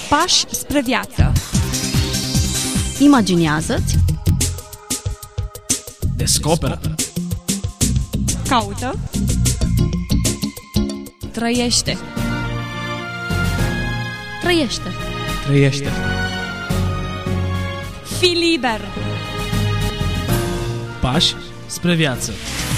Pași spre viață. Imaginează-ți. Descoperă. Caută. Trăiește. Trăiește. Trăiește. Fii liber. Pași spre viață.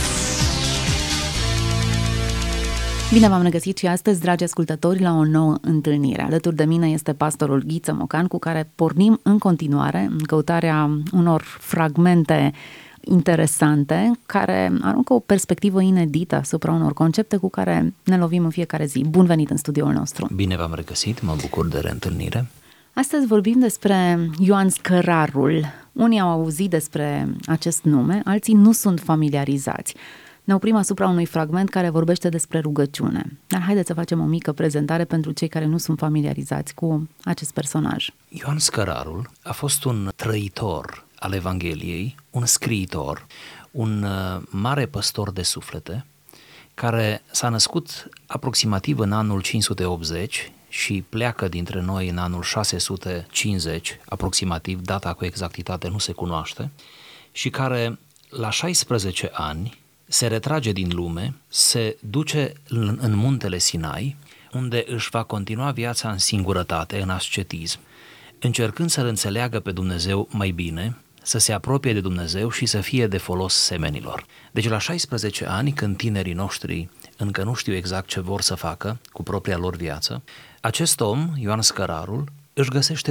Bine v-am regăsit și astăzi, dragi ascultători, la o nouă întâlnire. Alături de mine este pastorul Ghiță Mocan, cu care pornim în continuare în căutarea unor fragmente interesante care aruncă o perspectivă inedită asupra unor concepte cu care ne lovim în fiecare zi. Bun venit în studioul nostru! Bine v-am regăsit, mă bucur de reîntâlnire. Astăzi vorbim despre Ioan Scărarul. Unii au auzit despre acest nume, alții nu sunt familiarizați. Ne oprim asupra unui fragment care vorbește despre rugăciune. Dar haideți să facem o mică prezentare pentru cei care nu sunt familiarizați cu acest personaj. Ioan Scărarul a fost un trăitor al Evangheliei, un scriitor, un mare păstor de suflete, care s-a născut aproximativ în anul 580 și pleacă dintre noi în anul 650, aproximativ, data cu exactitate nu se cunoaște, și care la 16 ani se retrage din lume, se duce în muntele Sinai, unde își va continua viața în singurătate, în ascetism, încercând să-L înțeleagă pe Dumnezeu mai bine, să se apropie de Dumnezeu și să fie de folos semenilor. Deci la 16 ani, când tinerii noștri încă nu știu exact ce vor să facă cu propria lor viață, acest om, Ioan Scărarul, își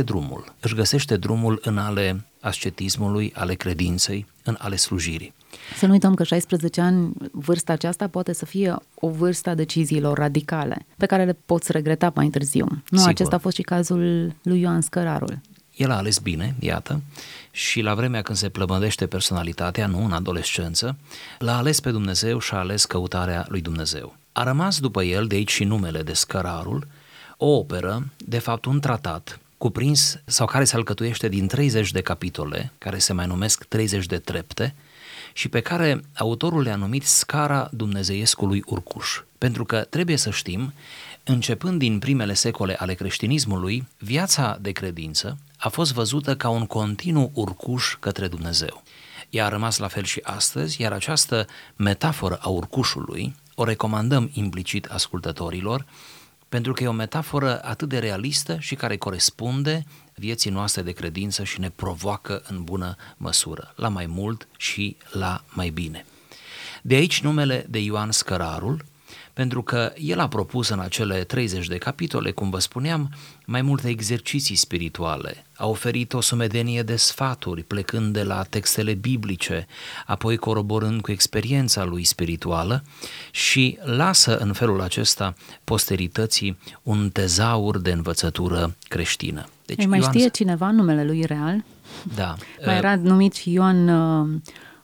găsește drumul în ale ascetismului, ale credinței, în ale slujirii. Să nu uităm că 16 ani, vârsta aceasta poate să fie o vârstă a deciziilor radicale, pe care le poți regreta mai târziu. Nu, Sigur. Acesta a fost și cazul lui Ioan Scărarul. El a ales bine, iată, și la vremea când se plămădește personalitatea, nu în adolescență, l-a ales pe Dumnezeu și a ales căutarea lui Dumnezeu. A rămas după el, de aici și numele de Scărarul, o operă, de fapt un tratat, cuprins sau care se alcătuiește din 30 de capitole, care se mai numesc 30 de trepte, și pe care autorul le-a numit Scara Dumnezeiescului Urcuș. Pentru că trebuie să știm, începând din primele secole ale creștinismului, viața de credință a fost văzută ca un continuu urcuș către Dumnezeu. Ea a rămas la fel și astăzi, iar această metaforă a urcușului o recomandăm implicit ascultătorilor, pentru că e o metaforă atât de realistă și care corespunde vieții noastre de credință și ne provoacă în bună măsură, la mai mult și la mai bine. De aici numele de Ioan Scărarul, pentru că el a propus în acele 30 de capitole, cum vă spuneam, mai multe exerciții spirituale, a oferit o sumedenie de sfaturi plecând de la textele biblice, apoi coroborând cu experiența lui spirituală și lasă în felul acesta posterității un tezaur de învățătură creștină. Deci, Mai știe cineva numele lui real? Da. Mai era numit și Ioan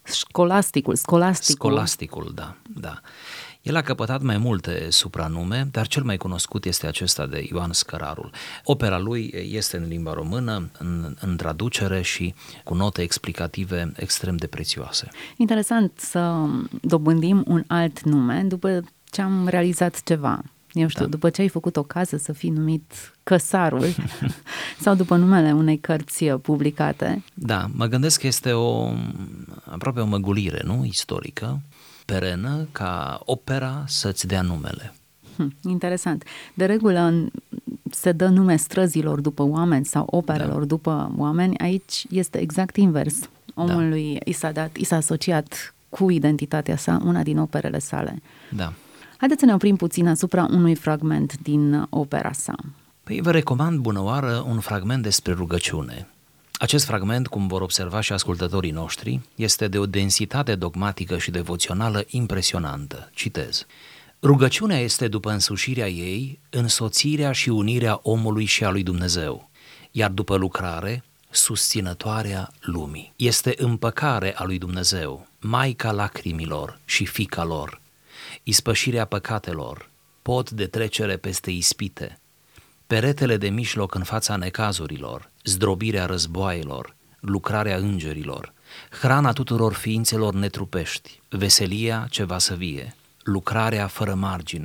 Scolasticul, da. El a căpătat mai multe supranume, dar cel mai cunoscut este acesta de Ioan Scărarul. Opera lui este în limba română, în traducere și cu note explicative extrem de prețioase. Interesant să dobândim un alt nume după ce am realizat ceva. Eu știu, după ce ai făcut o casă să fii numit Căsarul sau după numele unei cărți publicate. Da, mă gândesc că este aproape o măgulire, nu? Istorică, perenă, ca opera să-ți dea numele. Interesant. De regulă se dă nume străzilor după oameni sau operelor după oameni. Aici este exact invers. Omului i s-a asociat cu identitatea sa una din operele sale. Da. Haideți să ne oprim puțin asupra unui fragment din opera sa. Păi vă recomand bunăoară un fragment despre rugăciune. Acest fragment, cum vor observa și ascultătorii noștri, este de o densitate dogmatică și devoțională impresionantă. Citez. Rugăciunea este, după însușirea ei, însoțirea și unirea omului și a lui Dumnezeu, iar după lucrare, susținătoarea lumii. Este împăcare a lui Dumnezeu, maica lacrimilor și fiica lor, ispășirea păcatelor, pod de trecere peste ispite, peretele de mijloc în fața necazurilor, zdrobirea războaielor, lucrarea îngerilor, hrana tuturor ființelor netrupești, veselia ce va să vie, lucrarea fără margine,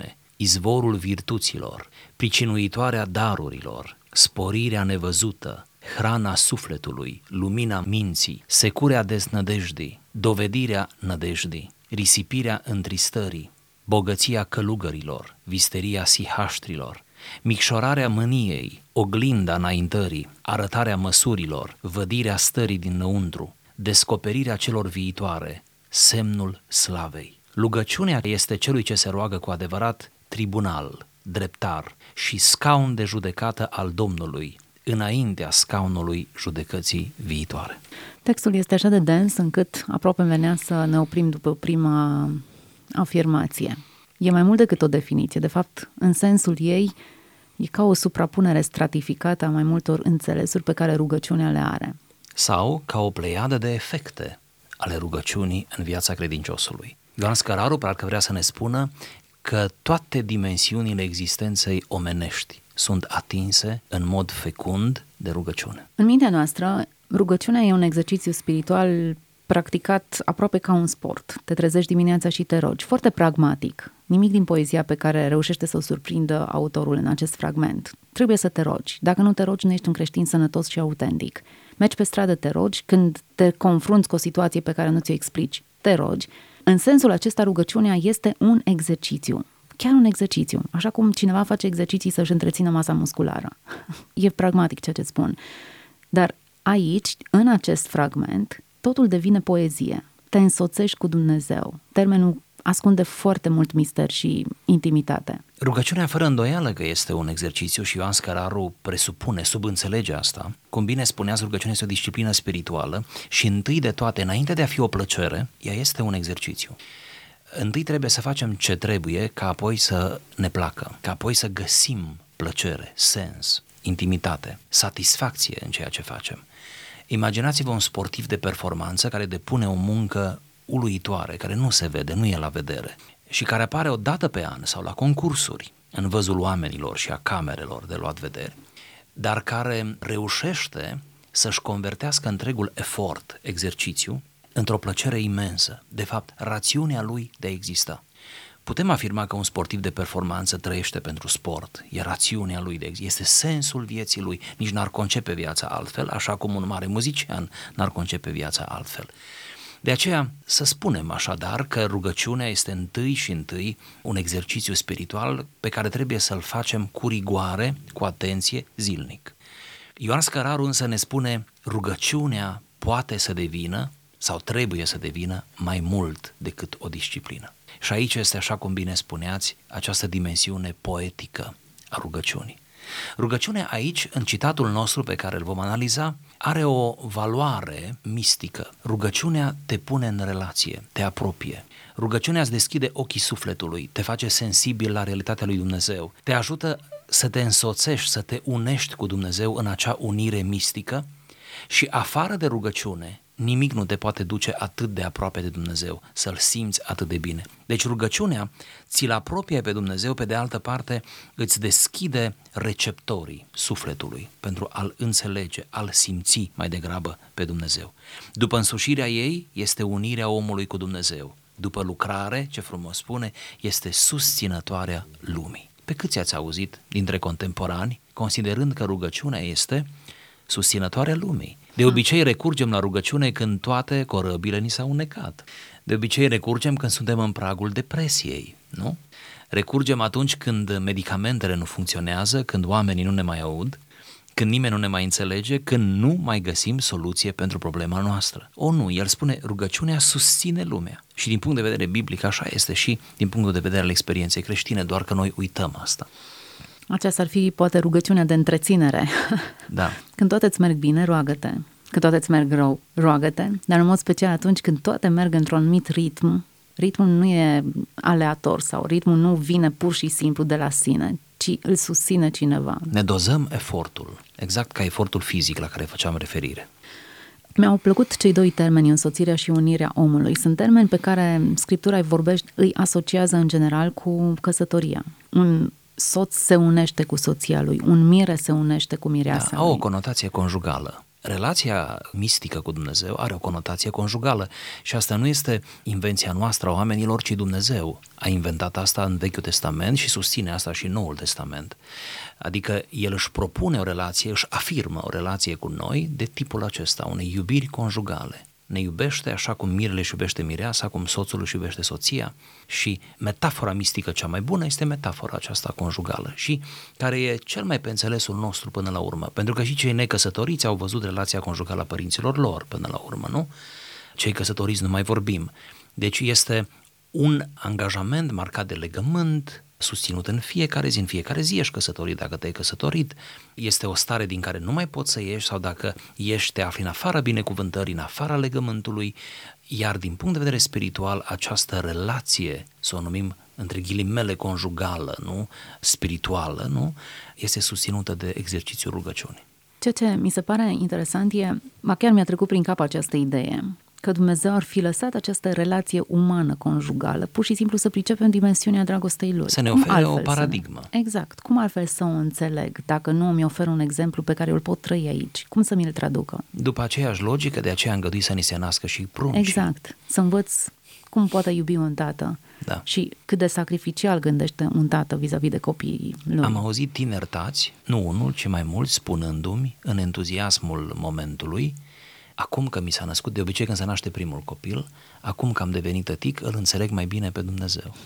izvorul virtuților, pricinuitoarea darurilor, sporirea nevăzută, hrana sufletului, lumina minții, securea deznădejdii, dovedirea nădejdii, risipirea întristării, bogăția călugărilor, visteria sihaștrilor, micșorarea mâniei, oglinda înaintării, arătarea măsurilor, vădirea stării dinăuntru, descoperirea celor viitoare, semnul slavei. Rugăciunea este celui ce se roagă cu adevărat tribunal, dreptar și scaun de judecată al Domnului, înaintea scaunului judecății viitoare. Textul este așa de dens încât aproape venea să ne oprim după prima afirmație. E mai mult decât o definiție. De fapt, în sensul ei, e ca o suprapunere stratificată a mai multor înțelesuri pe care rugăciunea le are. Sau ca o pleiadă de efecte ale rugăciunii în viața credinciosului. Ioan Scăraru parcă vrea să ne spună că toate dimensiunile existenței omenești sunt atinse în mod fecund de rugăciune. În mintea noastră, rugăciunea e un exercițiu spiritual practicat aproape ca un sport. Te trezești dimineața și te rogi. Foarte pragmatic. Nimic din poezia pe care reușește să o surprindă autorul în acest fragment. Trebuie să te rogi. Dacă nu te rogi, nu ești un creștin sănătos și autentic. Mergi pe stradă, te rogi. Când te confrunți cu o situație pe care nu ți-o explici, te rogi. În sensul acesta, rugăciunea este un exercițiu. Chiar un exercițiu. Așa cum cineva face exerciții să-și întrețină masa musculară. E pragmatic ceea ce spun. Dar aici, în acest fragment, totul devine poezie. Te însoțești cu Dumnezeu. Termenul ascunde foarte mult mister și intimitate. Rugăciunea fără îndoială că este un exercițiu și Ioan Scăraru presupune, subînțelege asta. Cum bine spuneați, rugăciunea este o disciplină spirituală și întâi de toate, înainte de a fi o plăcere, ea este un exercițiu. Întâi trebuie să facem ce trebuie ca apoi să ne placă, ca apoi să găsim plăcere, sens, intimitate, satisfacție în ceea ce facem. Imaginați-vă un sportiv de performanță care depune o muncă uluitoare, care nu se vede, nu e la vedere și care apare o dată pe an sau la concursuri în văzul oamenilor și a camerelor de luat vederi, dar care reușește să-și convertească întregul efort, exercițiu, într-o plăcere imensă, de fapt, rațiunea lui de a exista. Putem afirma că un sportiv de performanță trăiește pentru sport, e rațiunea lui de exista, este sensul vieții lui, nici n-ar concepe viața altfel, așa cum un mare muzician n-ar concepe viața altfel. De aceea, să spunem așadar că rugăciunea este întâi și întâi un exercițiu spiritual pe care trebuie să-l facem cu rigoare, cu atenție, zilnic. Ioan Scăraru însă ne spune, rugăciunea poate să devină sau trebuie să devină mai mult decât o disciplină. Și aici este, așa cum bine spuneați, această dimensiune poetică a rugăciunii. Rugăciunea aici, în citatul nostru pe care îl vom analiza, are o valoare mistică. Rugăciunea te pune în relație, te apropie. Rugăciunea îți deschide ochii sufletului, te face sensibil la realitatea lui Dumnezeu, te ajută să te însoțești, să te unești cu Dumnezeu în acea unire mistică și afară de rugăciune, nimic nu te poate duce atât de aproape de Dumnezeu, să-L simți atât de bine. Deci rugăciunea ți-l apropie pe Dumnezeu, pe de altă parte îți deschide receptorii sufletului pentru a-L înțelege, a-L simți mai degrabă pe Dumnezeu. După însușirea ei este unirea omului cu Dumnezeu. După lucrare, ce frumos spune, este susținătoarea lumii. Pe câți ați auzit dintre contemporani, considerând că rugăciunea este susținătoarea lumii? De obicei recurgem la rugăciune când toate corăbile ni s-au necat. De obicei recurgem când suntem în pragul depresiei, nu? Recurgem atunci când medicamentele nu funcționează, când oamenii nu ne mai aud, când nimeni nu ne mai înțelege, când nu mai găsim soluție pentru problema noastră. O, nu, el spune, rugăciunea susține lumea. Și din punct de vedere biblic așa este și din punctul de vedere al experienței creștine, doar că noi uităm asta. Aceasta ar fi poate rugăciunea de întreținere. Da. Când toate îți merg bine, roagă-te. Când toate îți merg rău, roagă-te. Dar în mod special atunci când toate merg într-un anumit ritm, ritmul nu e aleator sau ritmul nu vine pur și simplu de la sine, ci îl susține cineva. Ne dozăm efortul, exact ca efortul fizic la care făceam referire. Mi-au plăcut cei doi termeni, însoțirea și unirea omului. Sunt termeni pe care Scriptura îi asociază în general cu căsătoria. Un soț se unește cu soția lui, un mire se unește cu mireasa lui. Au o conotație conjugală. relația mistică cu Dumnezeu are o conotație conjugală și asta nu este invenția noastră a oamenilor, ci Dumnezeu a inventat asta în Vechiul Testament și susține asta și în Noul Testament. Adică El își propune o relație, își afirmă o relație cu noi de tipul acesta, unei iubiri conjugale. Ne iubește așa cum mirele își iubește mireasa, cum soțul își iubește soția și metafora mistică cea mai bună este metafora aceasta conjugală și care e cel mai pe înțelesul nostru până la urmă, pentru că și cei necăsătoriți au văzut relația conjugală a părinților lor până la urmă, nu? Cei căsătoriți nu mai vorbim. Deci este un angajament marcat de legământ, susținut în fiecare zi ești căsătorit dacă te-ai căsătorit, este o stare din care nu mai poți să ieși sau dacă ieși te afli în afara binecuvântării, în afara legământului, iar din punct de vedere spiritual această relație, să o numim între ghilimele conjugală, nu? Spirituală, nu? Este susținută de exercițiul rugăciunii. Ceea ce mi se pare interesant chiar mi-a trecut prin cap această idee, că Dumnezeu ar fi lăsat această relație umană conjugală, pur și simplu să pricepem dimensiunea dragostei Lui. Să ne ofere o paradigmă. Exact. Cum altfel să o înțeleg dacă nu mi oferă un exemplu pe care îl pot trăi aici? Cum să mi-l traducă? După aceeași logică, de aceea a îngăduit să ni se nască și prunci. Exact. Să învăț cum poate iubi un tată și cât de sacrificial gândește un tată vis-a-vis de copiii lui. Am auzit tineri tați, nu unul, ci mai mulți, spunându-mi în entuziasmul momentului: acum că mi s-a născut, de obicei când se naște primul copil, acum că am devenit tătic, îl înțeleg mai bine pe Dumnezeu.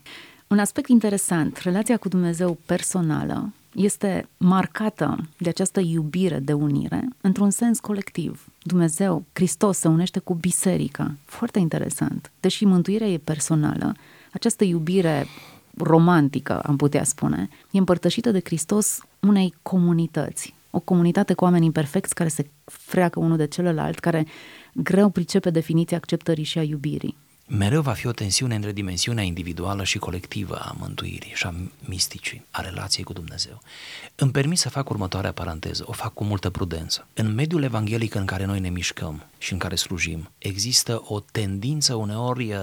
Un aspect interesant, relația cu Dumnezeu personală este marcată de această iubire de unire într-un sens colectiv. Dumnezeu, Hristos, se unește cu biserica. Foarte interesant. Deși mântuirea e personală, această iubire romantică, am putea spune, e împărtășită de Hristos unei comunități. O comunitate cu oameni imperfecți care se freacă unul de celălalt, care greu pricepe definiția acceptării și a iubirii. Mereu va fi o tensiune între dimensiunea individuală și colectivă a mântuirii și a misticii, a relației cu Dumnezeu. Îmi permit să fac următoarea paranteză, o fac cu multă prudență. În mediul evanghelic în care noi ne mișcăm și în care slujim, există o tendință uneori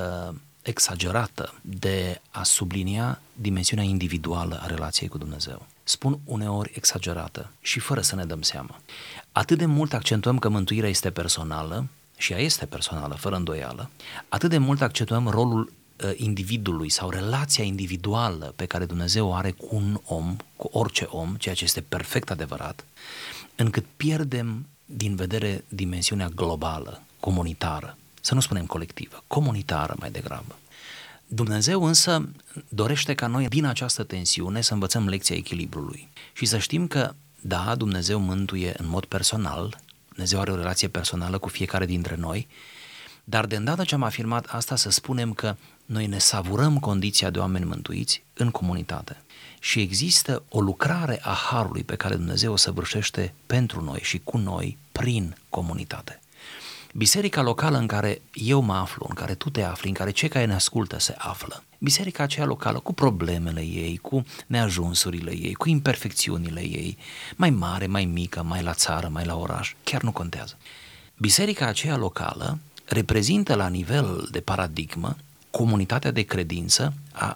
exagerată de a sublinia dimensiunea individuală a relației cu Dumnezeu. Spun uneori exagerată și fără să ne dăm seama. Atât de mult accentuăm că mântuirea este personală, și ea este personală, fără îndoială, atât de mult accentuăm rolul individului sau relația individuală pe care Dumnezeu o are cu un om, cu orice om, ceea ce este perfect adevărat, încât pierdem din vedere dimensiunea globală, comunitară, să nu spunem colectivă, comunitară mai degrabă. Dumnezeu însă dorește ca noi din această tensiune să învățăm lecția echilibrului și să știm că, da, Dumnezeu mântuie în mod personal, Dumnezeu are o relație personală cu fiecare dintre noi, dar de îndată ce am afirmat asta, să spunem că noi ne savurăm condiția de oameni mântuiți în comunitate. Și există o lucrare a harului pe care Dumnezeu o săvârșește pentru noi și cu noi prin comunitate. Biserica locală în care eu mă aflu, în care tu te afli, în care cei care ne ascultă se află, biserica aceea locală cu problemele ei, cu neajunsurile ei, cu imperfecțiunile ei, mai mare, mai mică, mai la țară, mai la oraș, chiar nu contează. Biserica aceea locală reprezintă la nivel de paradigmă comunitatea de credință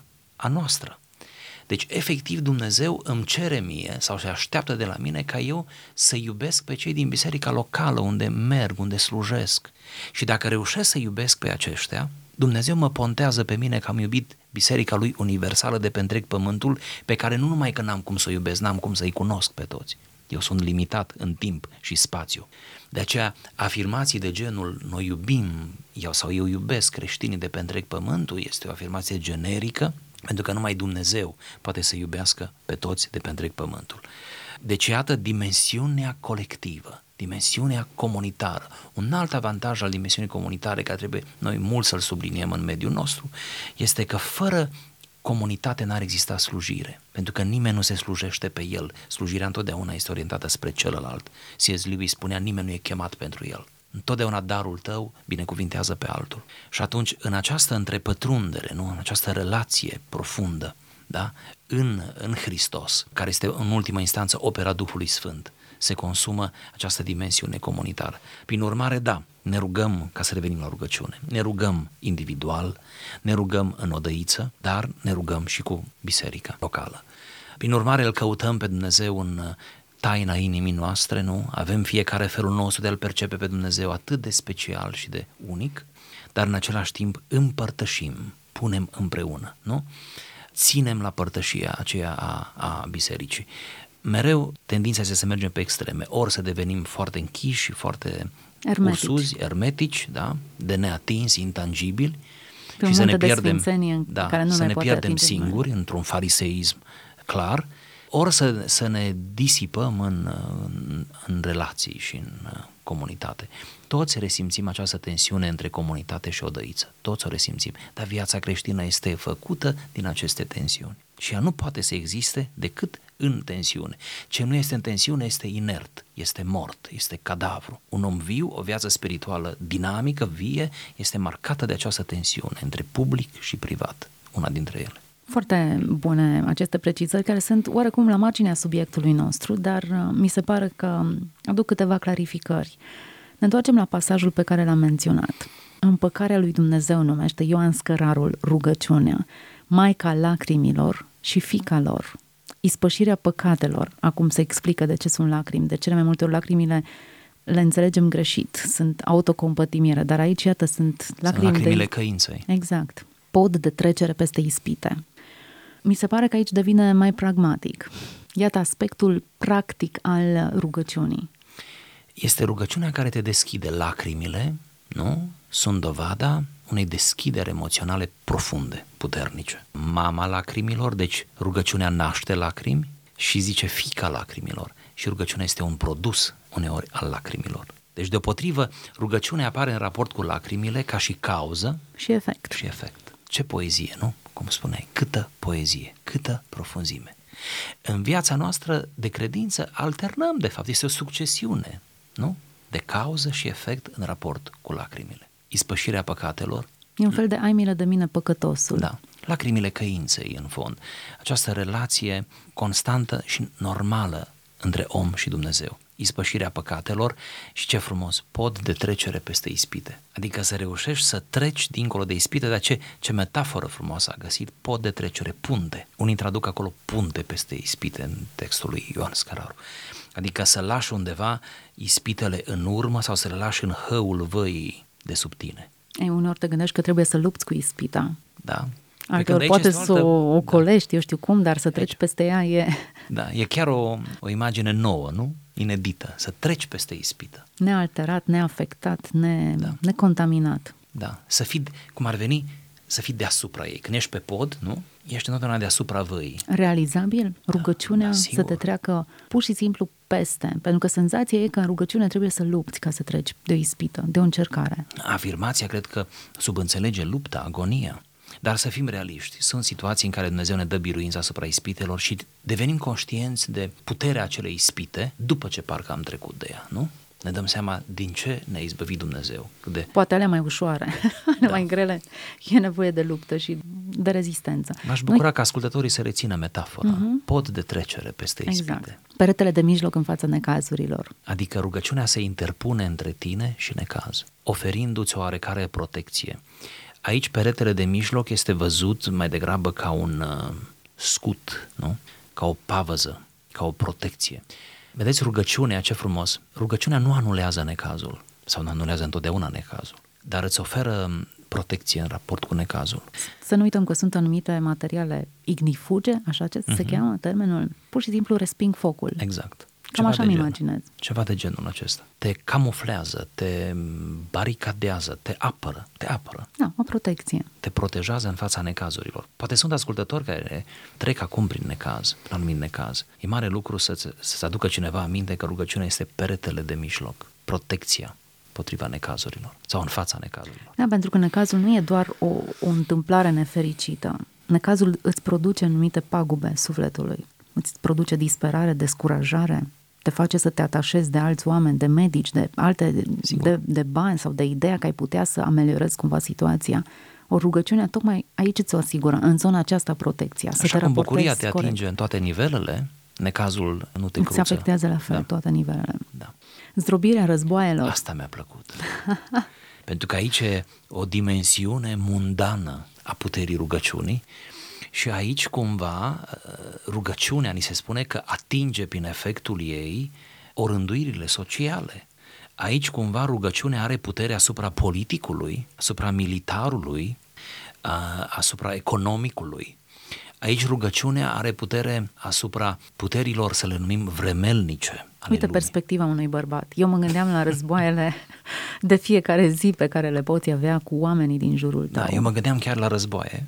a noastră. Deci, efectiv, Dumnezeu îmi cere mie sau se așteaptă de la mine ca eu să iubesc pe cei din biserica locală unde merg, unde slujesc. Și dacă reușesc să iubesc pe aceștia, Dumnezeu mă pontează pe mine că am iubit biserica Lui universală de pe întreg pământul, pe care nu numai că n-am cum să o iubesc, n-am cum să-i cunosc pe toți. Eu sunt limitat în timp și spațiu. De aceea, afirmații de genul noi iubim sau eu iubesc creștinii de pe întreg pământul este o afirmație generică, pentru că numai Dumnezeu poate să iubească pe toți de pe întreg pământul. Deci, iată, dimensiunea colectivă, dimensiunea comunitară. Un alt avantaj al dimensiunii comunitare, care trebuie noi mult să-l subliniem în mediul nostru, este că fără comunitate n-ar exista slujire, pentru că nimeni nu se slujește pe el. Slujirea întotdeauna este orientată spre celălalt. C.S. Lewis spunea, nimeni nu e chemat pentru el. Întotdeauna darul tău binecuvintează pe altul. Și atunci, în această întrepătrundere, nu? În această relație profundă, da? în Hristos, care este în ultima instanță opera Duhului Sfânt, se consumă această dimensiune comunitară. Prin urmare, da, ne rugăm, ca să revenim la rugăciune, ne rugăm individual, ne rugăm în odăiță, dar ne rugăm și cu biserica locală. Prin urmare, îl căutăm pe Dumnezeu în taina inimii noastre, nu? Avem fiecare felul nostru de a-L percepe pe Dumnezeu atât de special și de unic, dar în același timp împărtășim, punem împreună, nu? Ținem la părtășia aceea a bisericii. Mereu tendința este să mergem pe extreme, ori să devenim foarte închiși și foarte ursuzi, ermetici, da? De neatins, intangibili, și să ne pierdem, să ne pierdem singuri într-un fariseism clar, ori să ne disipăm în relații și în comunitate. Toți resimțim această tensiune între comunitate și odăiță. Toți o resimțim. Dar viața creștină este făcută din aceste tensiuni. Și ea nu poate să existe decât în tensiune. Ce nu este în tensiune este inert, este mort, este cadavru. Un om viu, o viață spirituală dinamică, vie, este marcată de această tensiune între public și privat, una dintre ele. Foarte bune aceste precizări, care sunt oarecum la marginea subiectului nostru, dar mi se pare că aduc câteva clarificări. Ne întoarcem la pasajul pe care l-am menționat. Împăcarea lui Dumnezeu numește Ioan Scărarul rugăciunea, Maica lacrimilor și fiica lor, ispășirea păcatelor. Acum se explică de ce sunt lacrimi. De cele mai multe ori lacrimile le înțelegem greșit, sunt autocompătimire, dar aici, iată, sunt lacrimile căinței. Exact. Pod de trecere peste ispite. Mi se pare că aici devine mai pragmatic. Iată aspectul practic al rugăciunii. Este rugăciunea care te deschide. Lacrimile, nu? Sunt dovada unei deschideri emoționale profunde, puternice. Mama lacrimilor, deci rugăciunea naște lacrimi și zice fiica lacrimilor. Și rugăciunea este un produs uneori al lacrimilor. Deci deopotrivă, rugăciunea apare în raport cu lacrimile ca și cauză și efect. Și efect. Ce poezie, nu? Cum spuneai, câtă poezie, câtă profunzime. În viața noastră de credință alternăm, de fapt, este o succesiune, nu? De cauză și efect în raport cu lacrimile. Ispășirea păcatelor. E un fel de ai milă de mine, păcătosul. Da, lacrimile căinței, în fond. Această relație constantă și normală între om și Dumnezeu. Ispășirea păcatelor și, ce frumos, pod de trecere peste ispite. Adică să reușești să treci dincolo de ispite, dar ce metaforă frumoasă a găsit, pod de trecere, punte. Unii traduc acolo punte peste ispite în textul lui Ioan Scăraru. Adică să lași undeva ispitele în urmă sau să le lași în hăul văii de sub tine. Uneori te gândești că trebuie să lupți cu ispita. Da. Alteori poate să o ocolești, eu știu cum, dar să treci peste ea e... Da, e chiar o imagine nouă, nu? Inedită, să treci peste ispită. Nealterat, neafectat, necontaminat. Da, să fii, cum ar veni, să fii deasupra ei. Când ești pe pod, nu? Ești întotdeauna deasupra văii. Realizabil? Rugăciunea să te treacă pur și simplu peste. Pentru că senzația e că în rugăciune trebuie să lupți ca să treci de o ispită, de o încercare. Afirmația cred că subînțelege lupta, agonia. Dar să fim realiști, sunt situații în care Dumnezeu ne dă biruința asupra ispitelor și devenim conștienți de puterea acelei ispite după ce parcă am trecut de ea, nu? Ne dăm seama din ce ne-a izbăvit Dumnezeu. Poate alea mai ușoare, mai grele, e nevoie de luptă și de rezistență. M-aș bucura ca ascultătorii să rețină metafora, pod de trecere peste ispite. Exact. Peretele de mijloc în fața necazurilor. Adică rugăciunea se interpune între tine și necaz, oferindu-ți o oarecare protecție. Aici peretele de mijloc este văzut mai degrabă ca un scut, nu? Ca o pavăză, ca o protecție. Vedeți, rugăciunea, ce frumos, rugăciunea nu anulează necazul, sau nu anulează întotdeauna necazul, dar îți oferă protecție în raport cu necazul. Să nu uităm că sunt anumite materiale ignifuge, așa ce se cheamă termenul, pur și simplu resping focul. Exact. Cam așa îmi imaginez. Ceva de genul acesta. Te camuflează, te baricadează, te apără. Da, o protecție. Te protejează în fața necazurilor. Poate sunt ascultători care trec acum prin necaz, prin anumit necaz. E mare lucru să-ți aducă cineva aminte că rugăciunea este peretele de mijloc, protecția potriva necazurilor sau în fața necazurilor. Da, pentru că necazul nu e doar o întâmplare nefericită. Necazul îți produce anumite pagube sufletului. Îți produce disperare, descurajare, te face să te atașezi de alți oameni, de medici, de alte, de bani sau de ideea că ai putea să ameliorezi cumva situația. O rugăciune tocmai aici ți-o asigură, în zona aceasta protecția. Așa cum bucuria te atinge în toate nivelele, necazul nu te cruță. Îți afectează la fel toate nivelele. Da. Zdrobirea războaielor. Asta mi-a plăcut. Pentru că aici e o dimensiune mundană a puterii rugăciunii Și aici cumva rugăciunea ni se spune că atinge prin efectul ei orânduirile sociale. Aici cumva rugăciunea are putere asupra politicului, asupra militarului, asupra economicului. Aici rugăciunea are putere asupra puterilor, să le numim vremelnice. Uite perspectiva unui bărbat. Eu mă gândeam la războaiele de fiecare zi pe care le poți avea cu oamenii din jurul tău. Da, eu mă gândeam chiar la războaie.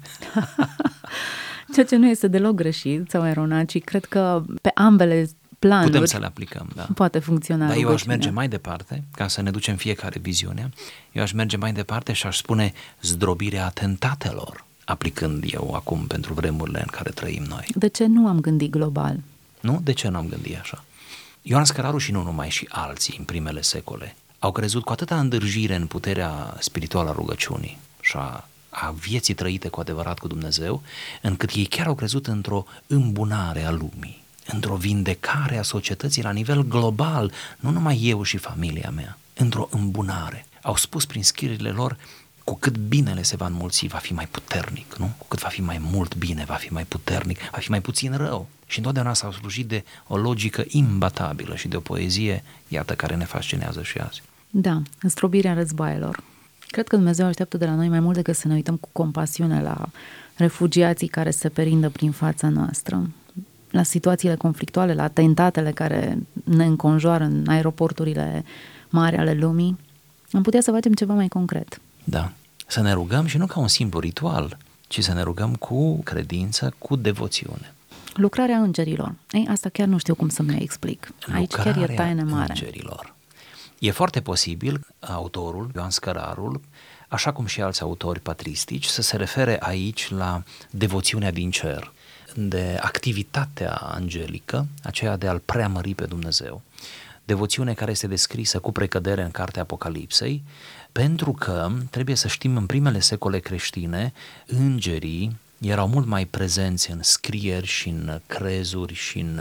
Ceea ce nu este deloc greșit sau eronat, ci cred că pe ambele planuri putem să le aplicăm, da. Poate funcționa. Dar eu aș merge mai departe, ca să ne ducem fiecare viziune, eu aș merge mai departe și aș spune zdrobirea atentatelor, aplicând eu acum pentru vremurile în care trăim noi. De ce nu am gândit global? Nu? De ce nu am gândit așa? Ioan Scăraru și nu numai, și alții în primele secole au crezut cu atâta îndârjire în puterea spirituală a rugăciunii și a vieții trăite cu adevărat cu Dumnezeu, încât ei chiar au crezut într-o îmbunare a lumii, într-o vindecare a societății la nivel global, nu numai eu și familia mea, într-o îmbunare. Au spus prin scrierile lor, cu cât binele se va înmulți, va fi mai puternic, nu? Cu cât va fi mai mult bine, va fi mai puternic, va fi mai puțin rău. Și întotdeauna s-au slujit de o logică imbatabilă și de o poezie, iată, care ne fascinează și azi. Da, zdrobirea războaielor. Cred că Dumnezeu așteaptă de la noi mai mult decât să ne uităm cu compasiune la refugiații care se perindă prin fața noastră, la situațiile conflictuale, la atentatele care ne înconjoară în aeroporturile mari ale lumii. Am putea să facem ceva mai concret. Da, să ne rugăm și nu ca un simplu ritual, ci să ne rugăm cu credință, cu devoțiune. Lucrarea îngerilor. Ei, asta chiar nu știu cum să mi-o explic. Aici chiar e taină mare. Îngerilor. E foarte posibil autorul, Ioan Scărarul, așa cum și alți autori patristici, să se refere aici la devoțiunea din cer, de activitatea angelică, aceea de a-L preamări pe Dumnezeu. Devoțiune care este descrisă cu precădere în cartea Apocalipsei, pentru că, trebuie să știm, în primele secole creștine, îngerii erau mult mai prezenți în scrieri și în crezuri și în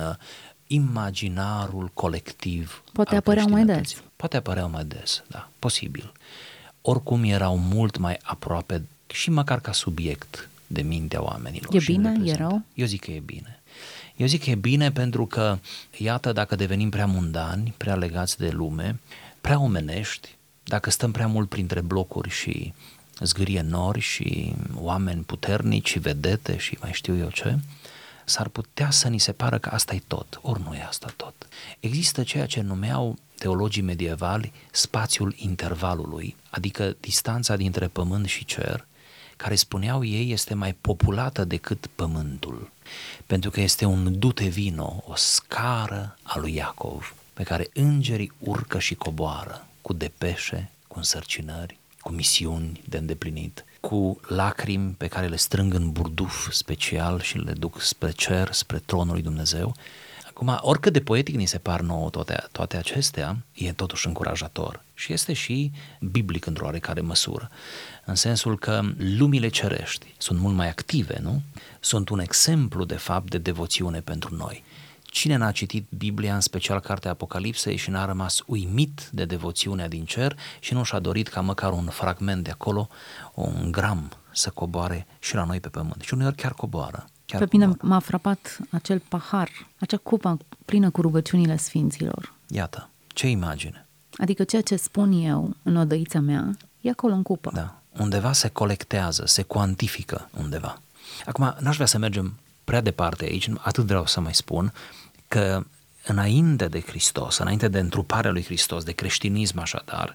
imaginarul colectiv. Poate apăreau mai des. Poate apăreau mai des, da, posibil. Oricum erau mult mai aproape și măcar ca subiect de mintea oamenilor. E bine? E rău? Eu zic că e bine. Eu zic că e bine pentru că, iată, dacă devenim prea mundani, prea legați de lume, prea omenești, dacă stăm prea mult printre blocuri și zgârie nori și oameni puternici și vedete și mai știu eu ce, s-ar putea să ni se pară că asta e tot, ori nu e asta tot. Există ceea ce numeau teologii medievali spațiul intervalului, adică distanța dintre pământ și cer, care spuneau ei este mai populată decât pământul, pentru că este un dute vino, o scară a lui Iacov, pe care îngerii urcă și coboară, cu depeșe, cu însărcinări, cu misiuni de îndeplinit, cu lacrimi pe care le strâng în burduf special și le duc spre cer, spre tronul lui Dumnezeu. Acum, oricât de poetic ni se par nouă toate acestea, e totuși încurajator și este și biblic într-o oarecare măsură, în sensul că lumile cerești sunt mult mai active, nu? Sunt un exemplu, de fapt, de devoțiune pentru noi. Cine n-a citit Biblia, în special cartea Apocalipsei, și n-a rămas uimit de devoțiunea din cer și nu și-a dorit ca măcar un fragment de acolo, un gram, să coboare și la noi pe pământ. Și uneori chiar coboară. Pe mine m-a frapat acel pahar, acea cupă plină cu rugăciunile sfinților. Iată, ce imagine! Adică ceea ce spun eu în odăița mea e acolo în cupă. Da, undeva se colectează, se cuantifică undeva. Acum, n-aș vrea să mergem prea departe aici, atât vreau să mai spun că înainte de Hristos, înainte de întruparea lui Hristos, de creștinism așadar,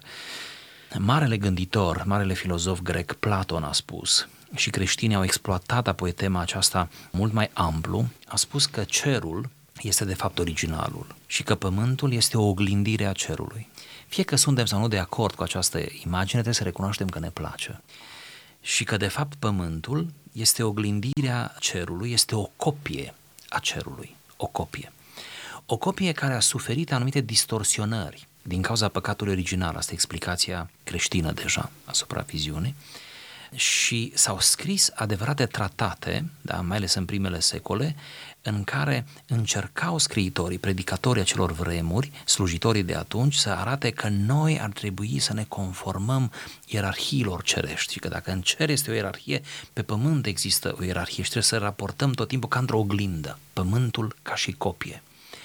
marele gânditor, marele filozof grec Platon a spus, și creștinii au exploatat apoi tema aceasta mult mai amplu, a spus că cerul este de fapt originalul și că pământul este o oglindire a cerului. Fie că suntem sau nu de acord cu această imagine, trebuie să recunoaștem că ne place. Și că de fapt pământul este oglindirea cerului, este o copie a cerului, o copie. O copie care a suferit anumite distorsionări din cauza păcatului original, asta e explicația creștină deja asupra viziunii, Și s-au scris adevărate tratate, da, mai ales în primele secole, în care încercau scriitorii, predicatorii acelor vremuri, slujitorii de atunci, să arate că noi ar trebui să ne conformăm ierarhiilor cerești și că dacă în cer este o ierarhie, pe pământ există o ierarhie și trebuie să raportăm tot timpul ca într-o oglindă, pământul ca și copie.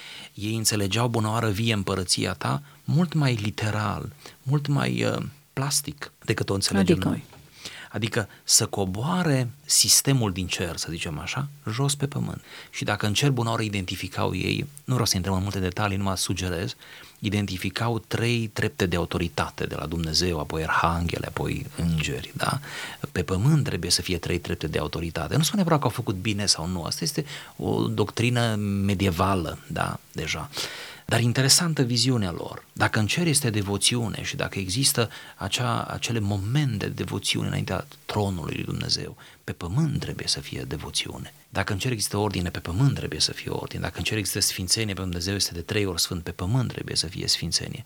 Ei înțelegeau bunoară vie împărăția ta mult mai literal, mult mai plastic decât o înțelegem noi. Adică să coboare sistemul din cer, să zicem așa, jos pe pământ. Și dacă în cer bunoară identificau ei, nu vreau să intrăm în multe detalii, numai sugerez, identificau 3 trepte de autoritate de la Dumnezeu, apoi arhanghele, apoi îngeri, da? Pe pământ trebuie să fie 3 trepte de autoritate. Nu spune neapărat că au făcut bine sau nu, asta este o doctrină medievală, da, deja. Dar interesantă viziunea lor. Dacă în cer este devoțiune și dacă există acele momente de devoțiune înaintea tronului lui Dumnezeu, pe pământ trebuie să fie devoțiune. Dacă în cer există ordine, pe pământ trebuie să fie ordine. Dacă în cer există sfințenie, pe Dumnezeu este de 3 ori sfânt, pe pământ trebuie să fie sfințenie.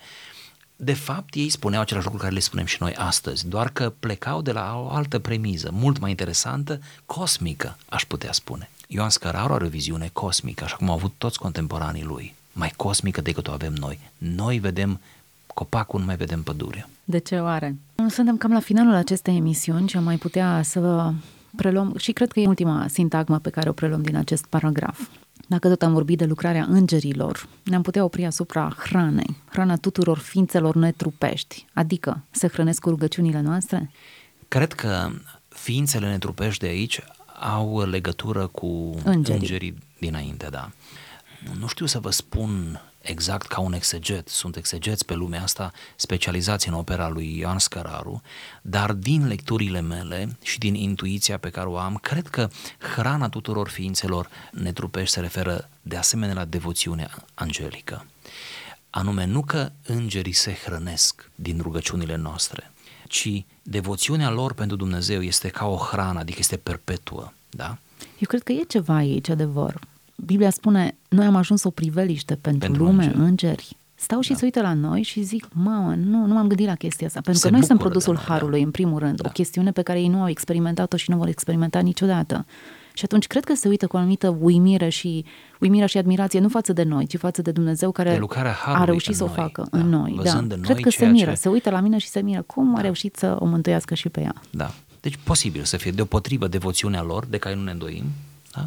De fapt, ei spuneau același lucru care le spunem și noi astăzi, doar că plecau de la o altă premiză, mult mai interesantă, cosmică, aș putea spune. Ioan Scăraru are o viziune cosmică, așa cum au avut toți contemporanii lui, mai cosmică decât o avem noi. Noi vedem copacul, nu mai vedem pădurea. De ce oare? Suntem cam la finalul acestei emisiuni și am mai putea să preluăm, și cred că e ultima sintagmă pe care o preluăm din acest paragraf. Dacă tot am vorbit de lucrarea îngerilor, ne-am putea opri asupra hranei, hrana tuturor ființelor netrupești, adică se hrănesc cu rugăciunile noastre? Cred că ființele netrupești de aici au legătură cu îngerii dinainte, da. Nu știu să vă spun exact ca un exeget, sunt exegeți pe lumea asta specializați în opera lui Ioan Scăraru, dar din lecturile mele și din intuiția pe care o am, cred că hrana tuturor ființelor netrupești se referă de asemenea la devoțiunea angelică. Anume, nu că îngerii se hrănesc din rugăciunile noastre, ci devoțiunea lor pentru Dumnezeu este ca o hrană, adică este perpetuă, da? Eu cred că e ceva aici, adevăr. Biblia spune, noi am ajuns o priveliște pentru lume, îngeri. Stau și se uită la noi și zic, mamă, nu m-am gândit la chestia asta. Pentru că noi suntem produsul harului, în primul rând. Da. O chestiune pe care ei nu au experimentat-o și nu vor experimenta niciodată. Și atunci cred că se uită cu o anumită uimire și admirație, nu față de noi, ci față de Dumnezeu care a reușit să o facă în noi. Da. Cred că se miră, se uită la mine și se miră. Cum a reușit să o mântuiască și pe ea? Da. Deci posibil să fie deopotrivă devoțiunea lor, de care nu ne îndoim, da?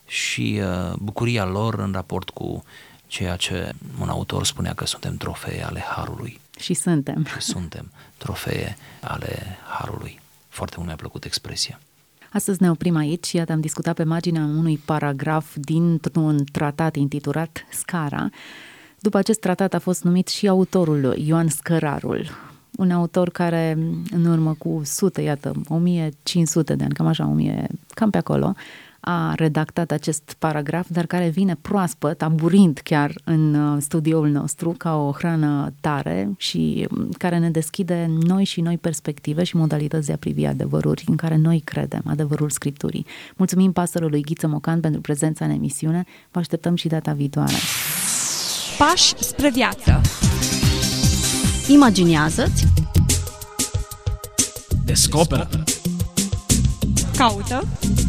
Și bucuria lor în raport cu ceea ce un autor spunea că suntem trofee ale harului. Și suntem. Și suntem trofee ale harului. Foarte mult mi-a plăcut expresia. Astăzi ne oprim aici și iată am discutat pe marginea unui paragraf dintr-un tratat intitulat Scara. După acest tratat a fost numit și autorul Ioan Scărarul, un autor care în urmă cu 1500 de ani, cam așa, cam pe acolo, a redactat acest paragraf, dar care vine proaspăt, aburind chiar în studioul nostru, ca o hrană tare și care ne deschide noi perspective și modalități de a privi adevăruri în care noi credem, adevărul Scripturii. Mulțumim pastorului Ghiță Mocan pentru prezența în emisiune, vă așteptăm și data viitoare. Pași spre viață. Imaginează-ți, descoperă, Caută.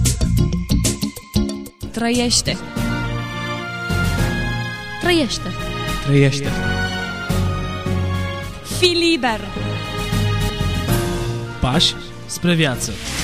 Trăiește. trăiește. trăiește. Fii liber. Pași spre viață.